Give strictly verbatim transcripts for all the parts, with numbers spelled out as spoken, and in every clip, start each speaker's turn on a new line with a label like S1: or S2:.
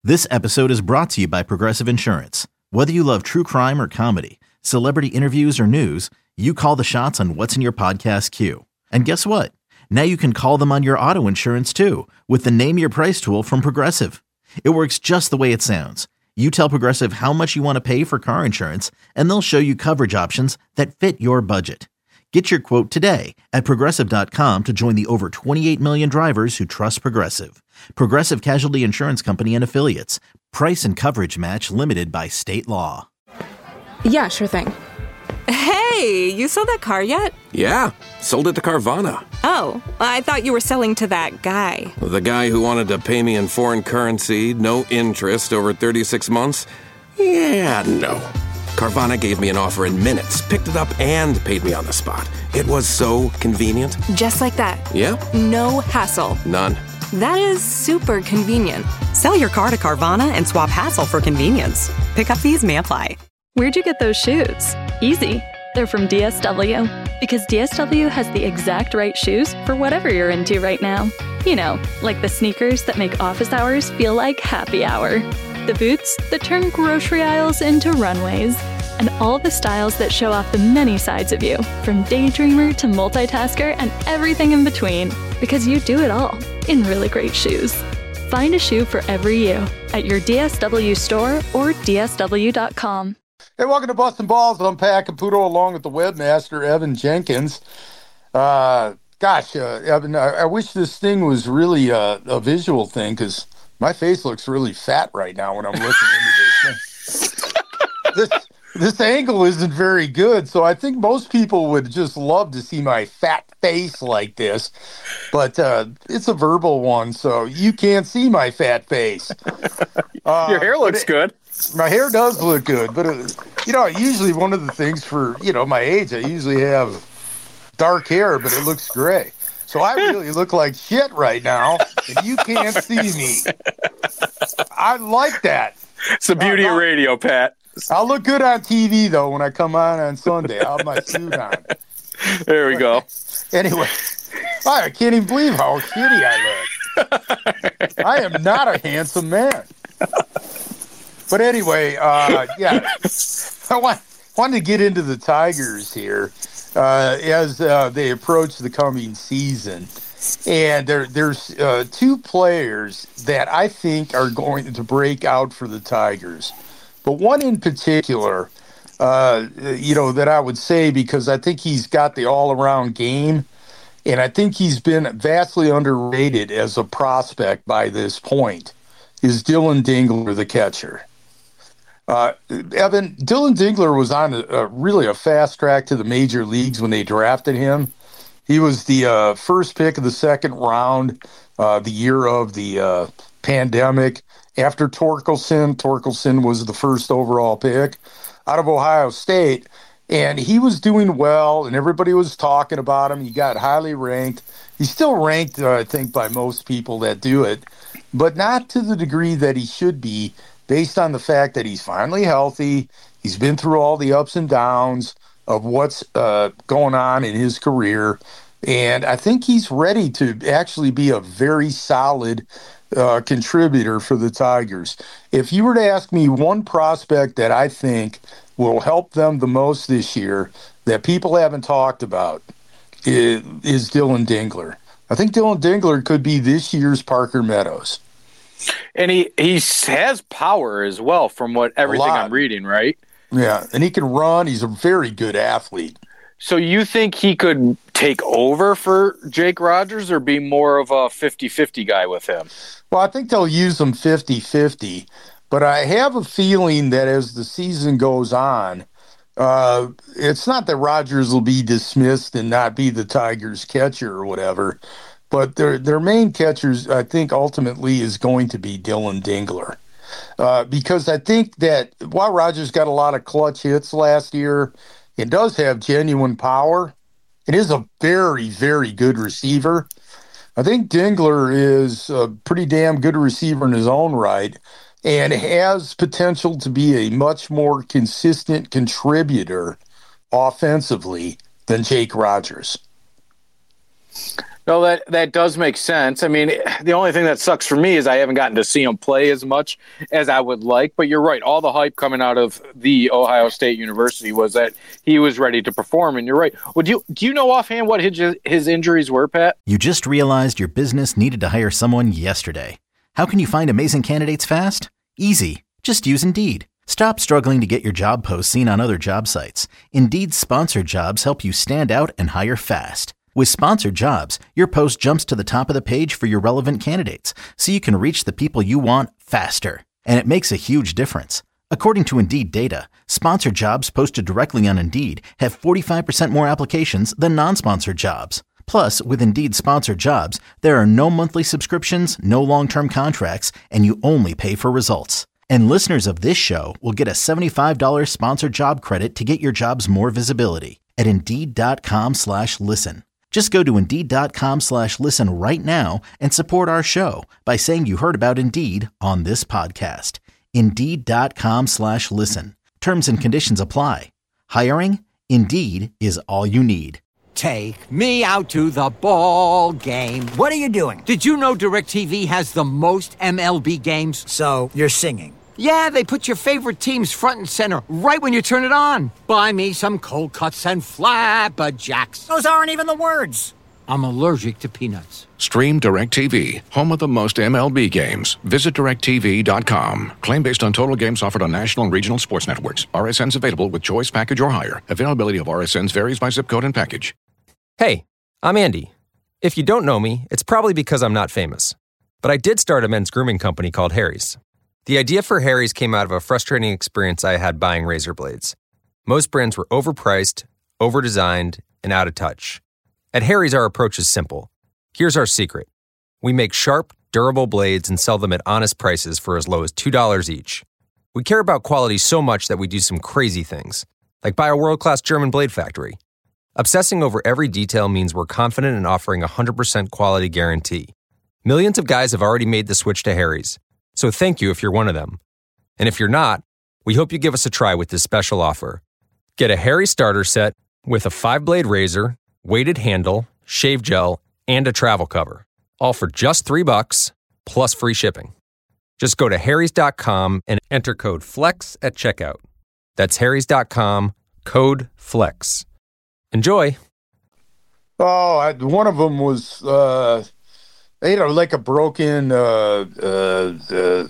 S1: This episode is brought to you by Progressive Insurance. Whether you love true crime or comedy, celebrity interviews or news, you call the shots on what's in your podcast queue. And guess what? Now you can call them on your auto insurance too with the Name Your Price tool from Progressive. It works just the way it sounds. You tell Progressive how much you want to pay for car insurance, and they'll show you coverage options that fit your budget. Get your quote today at Progressive dot com to join the over twenty-eight million drivers who trust Progressive. Progressive Casualty Insurance Company and Affiliates. Price and coverage match limited by state law.
S2: Yeah, sure thing.
S3: Hey, you sold that car yet?
S4: Yeah, sold it to Carvana.
S3: Oh, I thought you were selling to that guy.
S4: The guy who wanted to pay me in foreign currency, no interest, over thirty-six months? Yeah, no. Carvana gave me an offer in minutes, picked it up, and paid me on the spot. It was so convenient.
S3: Just like that.
S4: Yeah.
S3: No hassle.
S4: None.
S3: That is super convenient.
S5: Sell your car to Carvana and swap hassle for convenience. Pickup fees may apply.
S6: Where'd you get those shoes? Easy. They're from D S W. Because D S W has the exact right shoes for whatever you're into right now. You know, like the sneakers that make office hours feel like happy hour. The boots that turn grocery aisles into runways. And all the styles that show off the many sides of you, from daydreamer to multitasker and everything in between. Because you do it all in really great shoes. Find a shoe for every you at your D S W store or D S W dot com.
S7: Hey, welcome to Bustin' Balls. I'm Pat Caputo along with the webmaster, Evan Jenkins. Uh, gosh, uh, Evan, I, I wish this thing was really uh, a visual thing because my face looks really fat right now when I'm looking into this thing. this, this angle isn't very good, so I think most people would just love to see my fat face like this, but uh, it's a verbal one, so you can't see my fat face. Uh,
S8: Your hair looks
S7: it,
S8: good.
S7: My hair does look good, but, it, you know, usually one of the things for, you know, my age, I usually have dark hair, but it looks gray. So I really look like shit right now, and you can't see me. I like that.
S8: It's the beauty uh, of radio, Pat.
S7: I'll look good on T V, though, when I come on on Sunday. I'll have my suit on.
S8: There we go.
S7: Anyway, I can't even believe how shitty I look. I am not a handsome man. But anyway, uh, yeah, I want, wanted to get into the Tigers here uh, as uh, they approach the coming season. And there, there's uh, two players that I think are going to break out for the Tigers. But one in particular, uh, you know, that I would say because I think he's got the all-around game, and I think he's been vastly underrated as a prospect by this point, is Dylan Dingler, the catcher. Uh, Evan, Dylan Dingler was on a, a really a fast track to the major leagues when they drafted him. He was the uh, first pick of the second round, uh, the year of the uh, pandemic. After Torkelson, Torkelson was the first overall pick out of Ohio State, and he was doing well, and everybody was talking about him. He got highly ranked. He's still ranked, uh, I think, by most people that do it, but not to the degree that he should be, based on the fact that he's finally healthy. He's been through all the ups and downs of what's uh, going on in his career. And I think he's ready to actually be a very solid uh, contributor for the Tigers. If you were to ask me one prospect that I think will help them the most this year that people haven't talked about is, is Dylan Dingler. I think Dylan Dingler could be this year's Parker Meadows.
S8: And he, he has power as well from what everything I'm reading, right?
S7: Yeah, and he can run. He's a very good athlete.
S8: So you think he could take over for Jake Rogers or be more of a fifty-fifty guy with him?
S7: Well, I think they'll use him fifty-fifty, but I have a feeling that as the season goes on, uh, it's not that Rogers will be dismissed and not be the Tigers catcher or whatever, but their their main catchers, I think, ultimately is going to be Dylan Dingler. Uh, because I think that while Rogers got a lot of clutch hits last year and does have genuine power, it is a very, very good receiver. I think Dingler is a pretty damn good receiver in his own right and has potential to be a much more consistent contributor offensively than Jake Rogers.
S8: No, that, that does make sense. I mean, the only thing that sucks for me is I haven't gotten to see him play as much as I would like. But you're right. All the hype coming out of the Ohio State University was that he was ready to perform. And you're right. Would you do you know offhand what his, his injuries were, Pat?
S1: You just realized your business needed to hire someone yesterday. How can you find amazing candidates fast? Easy. Just use Indeed. Stop struggling to get your job posts seen on other job sites. Indeed's sponsored jobs help you stand out and hire fast. With sponsored jobs, your post jumps to the top of the page for your relevant candidates, so you can reach the people you want faster. And it makes a huge difference. According to Indeed data, sponsored jobs posted directly on Indeed have forty-five percent more applications than non-sponsored jobs. Plus, with Indeed sponsored jobs, there are no monthly subscriptions, no long-term contracts, and you only pay for results. And listeners of this show will get a seventy-five dollars sponsored job credit to get your jobs more visibility at Indeed.com slash listen. Just go to Indeed.com slash listen right now and support our show by saying you heard about Indeed on this podcast. Indeed.com slash listen. Terms and conditions apply. Hiring? Indeed is all you need.
S9: Take me out to the ball game.
S10: What are you doing?
S9: Did you know DirecTV has the most M L B games?
S10: So, you're singing.
S9: Yeah, they put your favorite teams front and center right when you turn it on. Buy me some cold cuts and flapjacks.
S10: Those aren't even the words.
S9: I'm allergic to peanuts.
S11: Stream DirecTV, home of the most M L B games. Visit direct T V dot com. Claim based on total games offered on national and regional sports networks. R S Ns available with choice package or higher. Availability of R S Ns varies by zip code and package.
S12: Hey, I'm Andy. If you don't know me, it's probably because I'm not famous. But I did start a men's grooming company called Harry's. The idea for Harry's came out of a frustrating experience I had buying razor blades. Most brands were overpriced, overdesigned, and out of touch. At Harry's, our approach is simple. Here's our secret. We make sharp, durable blades and sell them at honest prices for as low as two dollars each. We care about quality so much that we do some crazy things, like buy a world-class German blade factory. Obsessing over every detail means we're confident in offering a one hundred percent quality guarantee. Millions of guys have already made the switch to Harry's, so thank you if you're one of them. And if you're not, we hope you give us a try with this special offer. Get a Harry's starter set with a five-blade razor, weighted handle, shave gel, and a travel cover, all for just three bucks plus free shipping. Just go to harrys dot com and enter code FLEX at checkout. That's harrys dot com, code FLEX. Enjoy.
S7: Oh, I, one of them was, uh, you know, like a broken, uh, uh, uh,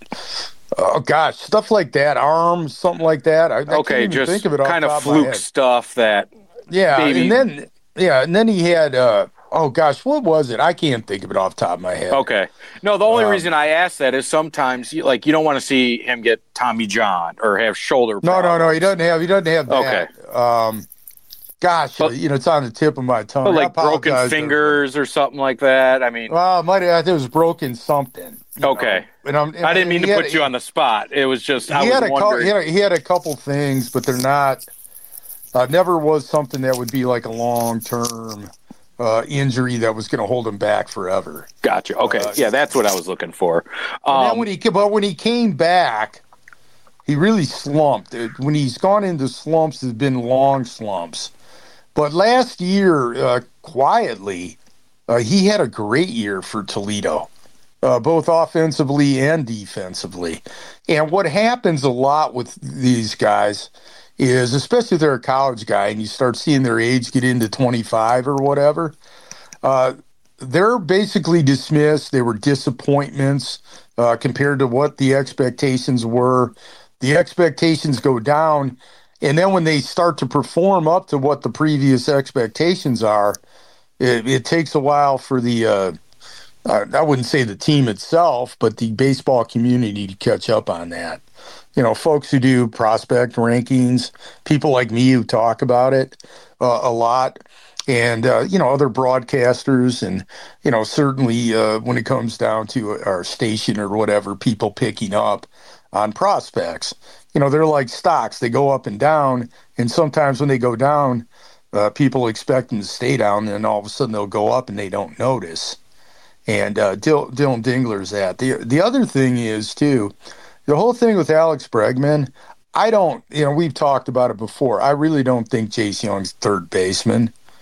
S7: oh gosh, stuff like that, arm, something like that. I, I
S8: okay,
S7: can't even
S8: just
S7: think of it off
S8: kind
S7: the
S8: of
S7: top of my
S8: fluke
S7: head.
S8: stuff that.
S7: Yeah,
S8: maybe...
S7: and then yeah, and then he had, uh, oh gosh, what was it? I can't think of it off the top of my head.
S8: Okay, no, the only
S7: um,
S8: reason I ask that is sometimes, you, like, you don't want to see him get Tommy John or have shoulder
S7: No,
S8: problems.
S7: no, no, he doesn't have, he doesn't have that.
S8: Okay.
S7: Um, gosh,
S8: but,
S7: you know, it's on the tip of my tongue.
S8: But like broken
S7: to,
S8: fingers or something like that. I mean,
S7: well, it might have, I think it was broken something.
S8: Okay.
S7: And I'm, and
S8: I didn't mean to
S7: had,
S8: put you on the spot. It was just, I
S7: he
S8: was
S7: had a
S8: wondering.
S7: couple, he, had a, he had a couple things, but they're not, uh, never was something that would be like a long-term uh, injury that was going to hold him back forever.
S8: Gotcha. Okay. Uh, yeah, that's what I was looking for. Um,
S7: and then when he, but when he came back, he really slumped. When he's gone into slumps, it's been long slumps. But last year, uh, quietly, uh, he had a great year for Toledo, uh, both offensively and defensively. And what happens a lot with these guys is, especially if they're a college guy and you start seeing their age get into twenty-five or whatever, uh, they're basically dismissed. They were disappointments uh, compared to what the expectations were. The expectations go down. And then when they start to perform up to what the previous expectations are, it, it takes a while for the, uh, uh, I wouldn't say the team itself, but the baseball community to catch up on that. You know, folks who do prospect rankings, people like me who talk about it uh, a lot, and, uh, you know, other broadcasters, and, you know, certainly uh, when it comes down to our station or whatever, people picking up on prospects. You know, they're like stocks. They go up and down, and sometimes when they go down, uh, people expect them to stay down, and all of a sudden they'll go up and they don't notice. And uh, Dil- Dylan Dingler's that. The, the other thing is, too, the whole thing with Alex Bregman, I don't, you know, we've talked about it before. I really don't think Jace Young's third baseman.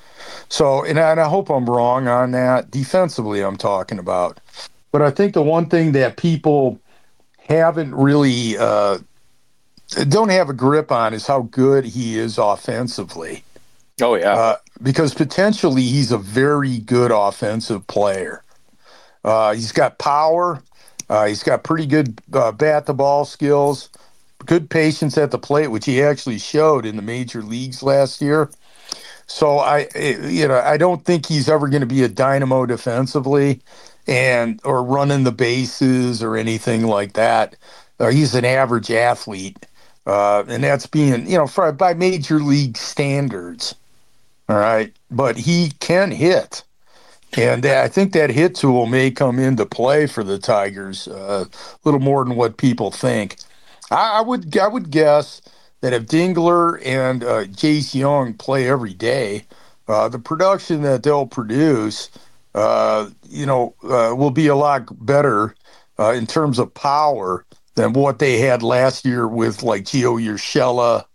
S7: So, and I, and I hope I'm wrong on that. Defensively, I'm talking about. But I think the one thing that people haven't really uh, don't have a grip on is how good he is offensively.
S8: Oh, yeah.
S7: Uh, because potentially he's a very good offensive player. Uh, he's got power. Uh, he's got pretty good uh, bat-to-ball skills, good patience at the plate, which he actually showed in the major leagues last year. So I, you know, I don't think he's ever going to be a dynamo defensively, and or running the bases or anything like that. Uh, he's an average athlete, uh, and that's being, you know, for, by major league standards. All right, but he can hit. And I think that hit tool may come into play for the Tigers uh, a little more than what people think. I, I would I would guess that if Dingler and uh, Jace Young play every day, uh, the production that they'll produce, uh, you know, uh, will be a lot better uh, in terms of power than what they had last year with like Gio Urshela,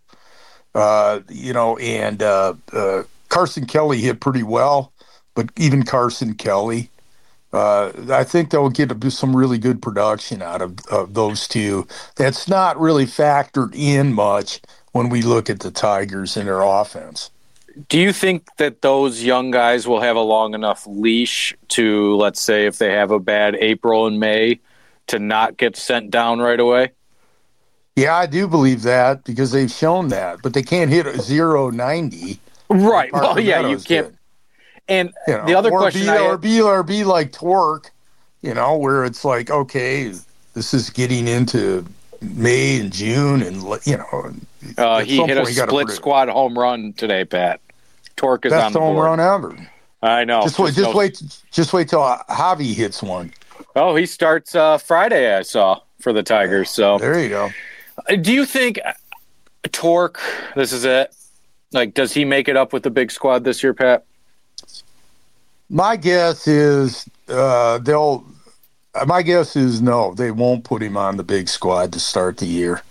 S7: uh, you know, and uh, uh, Carson Kelly hit pretty well. But even Carson Kelly, uh, I think they'll get some really good production out of, of those two. That's not really factored in much when we look at the Tigers and their offense.
S8: Do you think that those young guys will have a long enough leash to, let's say, if they have a bad April and May, to not get sent down right away?
S7: Yeah, I do believe that because they've shown that. But they can't hit a zero ninety.
S8: Right. Well, yeah, you can't.
S7: Did.
S8: And
S7: you know,
S8: the other
S7: or
S8: question
S7: be,
S8: I
S7: or be or be like Torque, you know, where it's like, okay, this is getting into May and June, and you know,
S8: uh, he hit a split squad home run today. Pat Torque is
S7: Best
S8: on the
S7: home
S8: board.
S7: run ever.
S8: I know.
S7: Just wait, just
S8: no...
S7: wait, just wait till Javi hits one.
S8: Oh, he starts uh, Friday. I saw for the Tigers. So
S7: there you go.
S8: Do you think Torque? This is it. Like, does he make it up with the big squad this year, Pat?
S7: My guess is uh, they'll. My guess is no, they won't put him on the big squad to start the year.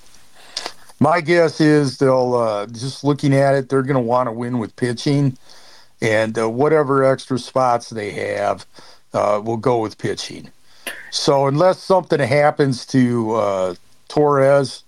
S7: My guess is they'll uh, just looking at it, they're going to want to win with pitching, and uh, whatever extra spots they have, uh, will go with pitching. So unless something happens to uh, Torres,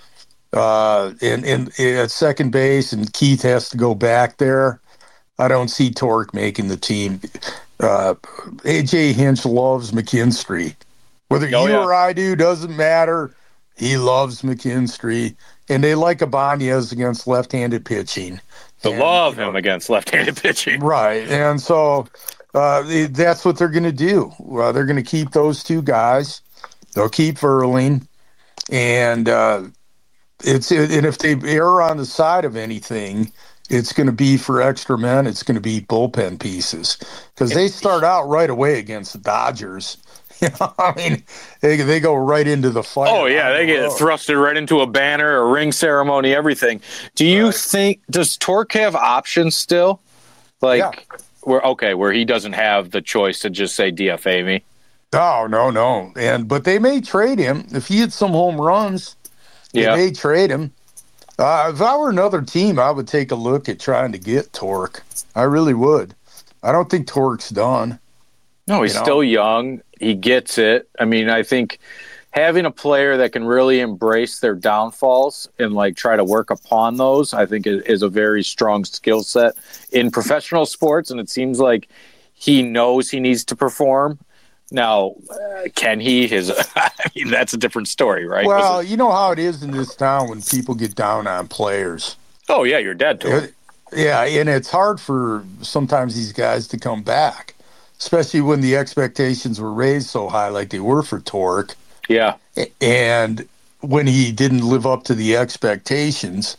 S7: uh, in, in, in at second base, and Keith has to go back there, I don't see Torque making the team. Uh, A J Hinch loves McKinstry. Whether
S8: oh,
S7: you
S8: yeah.
S7: or I do, doesn't matter. He loves McKinstry. And they like Ibanez against left-handed pitching.
S8: They
S7: and,
S8: love
S7: you know,
S8: him against left-handed pitching.
S7: Right. And so uh, that's what they're going to do. Uh, they're going to keep those two guys. They'll keep Verling. And, uh, it's, and if they err on the side of anything, it's going to be for extra men. It's going to be bullpen pieces because they start out right away against the Dodgers. You know, I mean, they they go right into the fight.
S8: Oh yeah, they get thrusted right into a banner, a ring ceremony, everything. Do you
S7: right.
S8: think does Torque have options still? Like,
S7: yeah.
S8: where okay, where he doesn't have the choice to just say D F A me?
S7: No, no, no. And but they may trade him if he hits some home runs. They
S8: yeah.
S7: may trade him. Uh, if I were another team, I would take a look at trying to get Torque. I really would. I don't think Torque's done.
S8: No, he's
S7: you know?
S8: still young. He gets it. I mean, I think having a player that can really embrace their downfalls and like try to work upon those, I think is, is a very strong skill set in professional sports. And it seems like he knows he needs to perform. Now, uh, can he? His, I mean, that's a different story, right?
S7: Well,
S8: it,
S7: you know how it is in this town when people get down on players.
S8: Oh, yeah, you're dead to it.
S7: Yeah, and it's hard for sometimes these guys to come back, especially when the expectations were raised so high like they were for Torque.
S8: Yeah.
S7: And when he didn't live up to the expectations.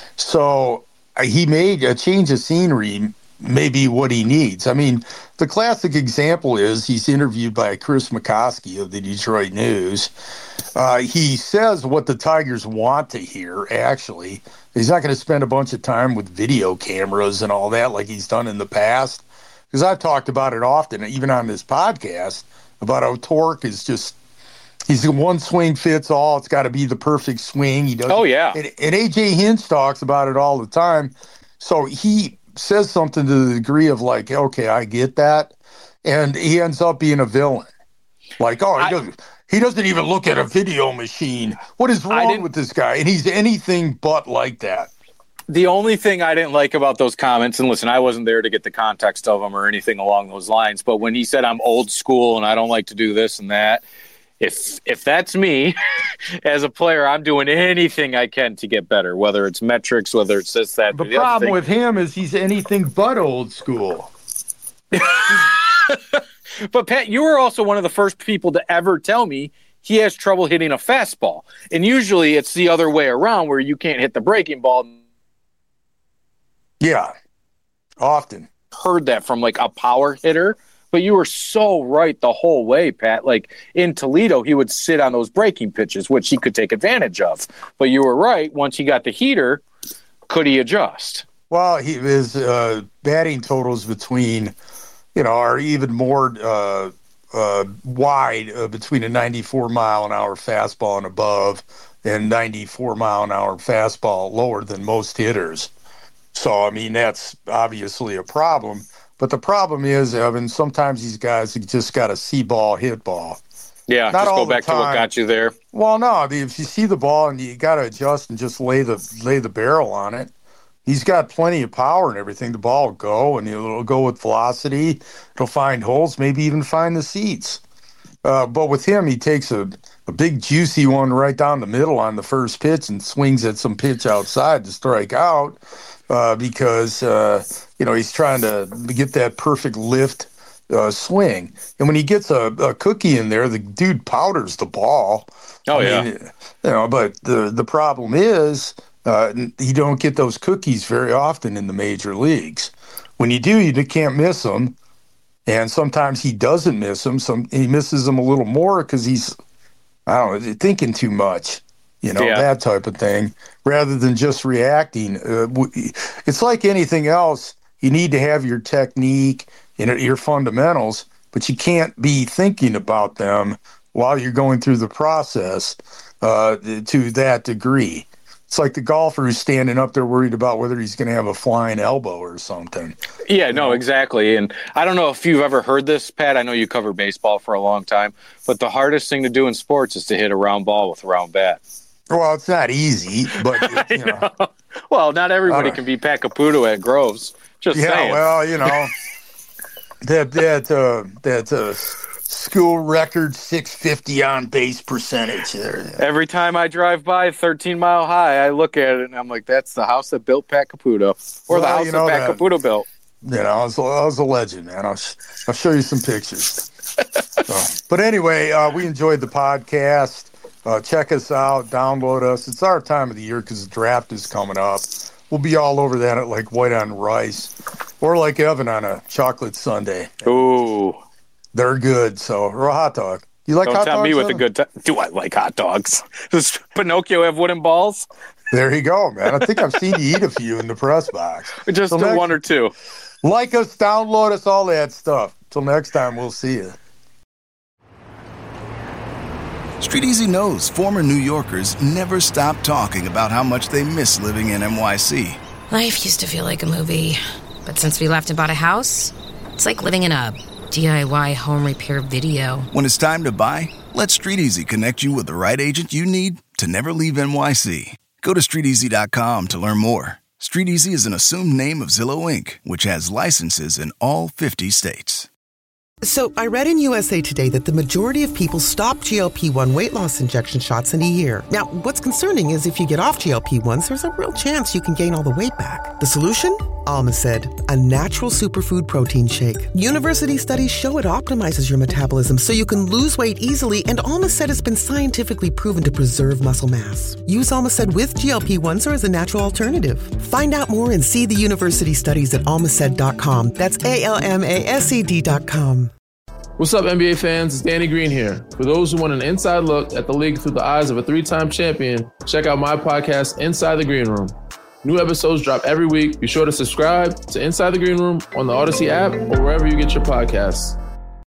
S7: So he made a change of scenery, maybe what he needs. I mean, the classic example is he's interviewed by Chris McCoskey of the Detroit News. Uh, he says what the Tigers want to hear, actually. He's not going to spend a bunch of time with video cameras and all that like he's done in the past. Because I've talked about it often, even on this podcast, about how Torque is just, he's one swing fits all. It's got to be the perfect swing. He does.
S8: Oh, yeah.
S7: And, and A J Hinch talks about it all the time. So he says something to the degree of like, okay, I get that. And he ends up being a villain. Like, oh, he, I, doesn't, he doesn't even look at a video machine. What is wrong with this guy? And he's anything but like that.
S8: The only thing I didn't like about those comments, and listen, I wasn't there to get the context of them or anything along those lines, but when he said I'm old school and I don't like to do this and that, if if that's me as a player, I'm doing anything I can to get better, whether it's metrics, whether it's this, that.
S7: The, the problem with him is he's anything but old school.
S8: But, Pat, you were also one of the first people to ever tell me he has trouble hitting a fastball. And usually it's the other way around where you can't hit the breaking ball.
S7: Yeah, often.
S8: Heard that from, like, a power hitter. But you were so right the whole way, Pat. Like, in Toledo, he would sit on those breaking pitches, which he could take advantage of. But you were right. Once he got the heater, could he adjust?
S7: Well, he, his uh, batting totals between, you know, are even more uh, uh, wide uh, between a ninety-four mile an hour fastball and above and ninety-four mile an hour fastball lower than most hitters. So, I mean, that's obviously a problem. But the problem is, Evan, sometimes these guys just got to see ball, hit ball.
S8: Yeah,
S7: Not
S8: just go back to what got you there.
S7: Well, no, if you see the ball and you got to adjust and just lay the lay the barrel on it. He's got plenty of power and everything. The ball will go, and it'll go with velocity. It'll find holes, maybe even find the seats. Uh, but with him, he takes a, a big, juicy one right down the middle on the first pitch and swings at some pitch outside to strike out uh, because, uh, you know, he's trying to get that perfect lift uh, swing. And when he gets a, a cookie in there, the dude powders the ball.
S8: Oh,
S7: I
S8: yeah.
S7: mean, you know, but the, the problem is, Uh, you don't get those cookies very often in the major leagues. When you do, you can't miss them. And sometimes he doesn't miss them. Some he misses them a little more because he's, I don't know, thinking too much, you know,
S8: Yeah.
S7: that type of thing, rather than just reacting. Uh, it's like anything else. You need to have your technique and your fundamentals, but you can't be thinking about them while you're going through the process uh, to that degree. It's like the golfer who's standing up there worried about whether he's going to have a flying elbow or something.
S8: Yeah, no, exactly. And I don't know if you've ever heard this, Pat. I know you covered baseball for a long time, but the hardest thing to do in sports is to hit a round ball with a round bat.
S7: Well, it's not easy, but it, you know.
S8: know. Well, not everybody can be Pat Caputo at Groves. Just
S7: yeah,
S8: saying.
S7: well, you know, that that uh, that uh, school record six fifty on base percentage there.
S8: Every time I drive by thirteen Mile High, I look at it and I'm like, that's the house that built Pat Caputo, or
S7: Well,
S8: the house
S7: you know
S8: that Pat
S7: that-
S8: Caputo built.
S7: You know, I was, I was a legend, man. I'll, sh- I'll show you some pictures. So, but anyway, uh, we enjoyed the podcast. Uh, check us out. Download us. It's our time of the year because the draft is coming up. We'll be all over that at like white on rice or like Evan on a chocolate sundae.
S8: Ooh.
S7: They're good. So, or a hot dog. You like
S8: Don't
S7: hot
S8: tell
S7: dogs?
S8: me with a
S7: Evan?
S8: good time. Do I like hot dogs? Does Pinocchio have wooden balls?
S7: There you go, man. I think I've seen you eat a few in the press box.
S8: Just
S7: Till
S8: the
S7: next-
S8: one or two.
S7: Like us, download us, all that stuff. Till next time, we'll see you.
S13: Street Easy knows former New Yorkers never stop talking about how much they miss living in N Y C.
S14: Life used to feel like a movie, but since we left and bought a house, it's like living in a D I Y home repair video.
S13: When it's time to buy, let Street Easy connect you with the right agent you need to never leave N Y C. Go to street easy dot com to learn more. Street Easy is an assumed name of Zillow Incorporated, which has licenses in all fifty states.
S15: So I read in U S A Today that the majority of people stop G L P one weight loss injection shots in a year. Now, what's concerning is if you get off G L P ones, there's a real chance you can gain all the weight back. The solution? Alma said, a natural superfood protein shake. University studies show it optimizes your metabolism so you can lose weight easily, and Alma said has been scientifically proven to preserve muscle mass. Use Alma said with G L P ones or as a natural alternative. Find out more and see the university studies at almased dot com. That's A L M A S E D dot com.
S16: What's up, N B A fans? It's Danny Green here. For those who want an inside look at the league through the eyes of a three-time champion, check out my podcast, Inside the Green Room. New episodes drop every week. Be sure to subscribe to Inside the Green Room on the Odyssey app or wherever you get your podcasts.